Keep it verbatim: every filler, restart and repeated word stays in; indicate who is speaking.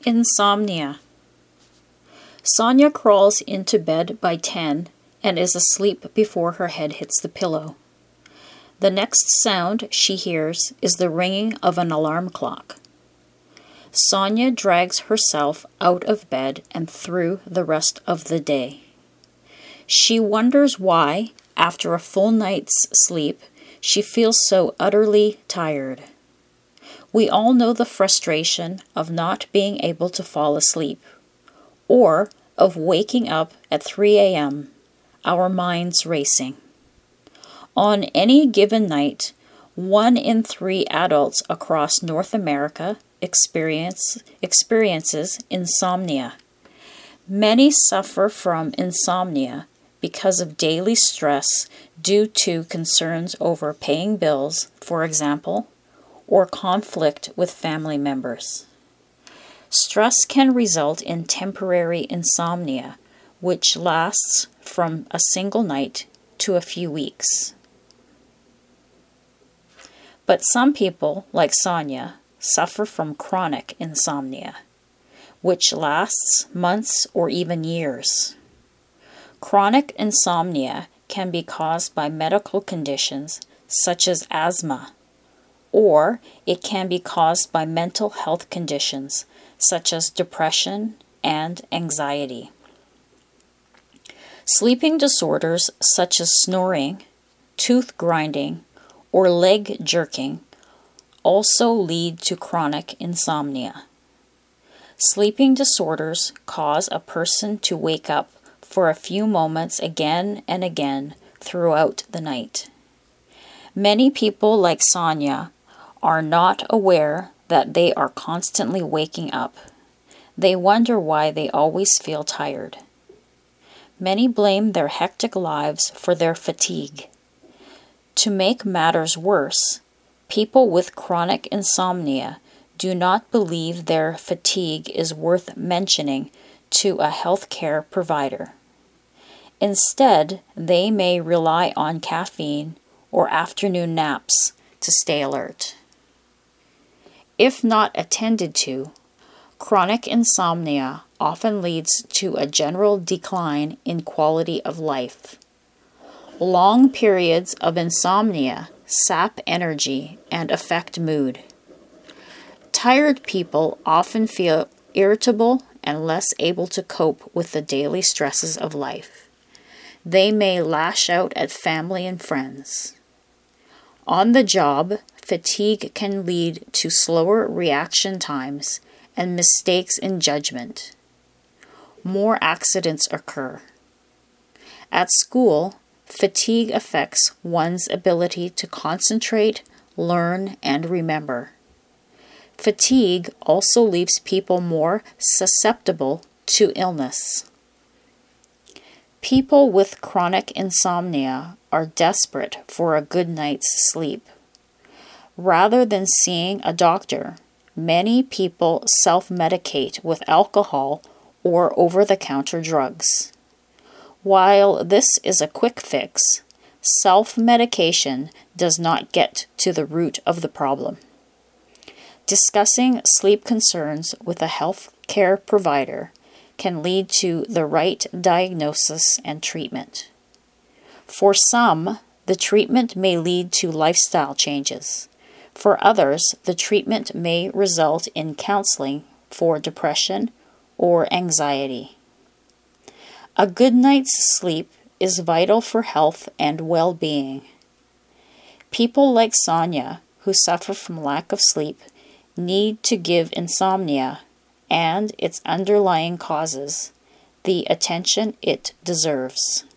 Speaker 1: Insomnia. Sonia crawls into bed by ten and is asleep before her head hits the pillow. The next sound she hears is the ringing of an alarm clock. Sonia drags herself out of bed and through the rest of the day. She wonders why, after a full night's sleep, she feels so utterly tired. We all know the frustration of not being able to fall asleep, or of waking up at three a.m., our minds racing. On any given night, one in three adults across North America experience, experiences insomnia. Many suffer from insomnia because of daily stress due to concerns over paying bills, for example, or conflict with family members. Stress can result in temporary insomnia, which lasts from a single night to a few weeks. But some people, like Sonia, suffer from chronic insomnia, which lasts months or even years. Chronic insomnia can be caused by medical conditions such as asthma, or it can be caused by mental health conditions such as depression and anxiety. Sleeping disorders such as snoring, tooth grinding, or leg jerking also lead to chronic insomnia. Sleeping disorders cause a person to wake up for a few moments again and again throughout the night. Many people like Sonia are not aware that they are constantly waking up. They wonder why they always feel tired. Many blame their hectic lives for their fatigue. To make matters worse, people with chronic insomnia do not believe their fatigue is worth mentioning to a healthcare provider. Instead, they may rely on caffeine or afternoon naps to stay alert. If not attended to, chronic insomnia often leads to a general decline in quality of life. Long periods of insomnia sap energy and affect mood. Tired people often feel irritable and less able to cope with the daily stresses of life. They may lash out at family and friends. On the job, fatigue can lead to slower reaction times and mistakes in judgment. More accidents occur. At school, fatigue affects one's ability to concentrate, learn, and remember. Fatigue also leaves people more susceptible to illness. People with chronic insomnia are desperate for a good night's sleep. Rather than seeing a doctor, many people self-medicate with alcohol or over-the-counter drugs. While this is a quick fix, self-medication does not get to the root of the problem. Discussing sleep concerns with a healthcare provider can lead to the right diagnosis and treatment. For some, the treatment may lead to lifestyle changes. For others, the treatment may result in counseling for depression or anxiety. A good night's sleep is vital for health and well-being. People like Sonia, who suffer from lack of sleep, need to give insomnia and its underlying causes the attention it deserves.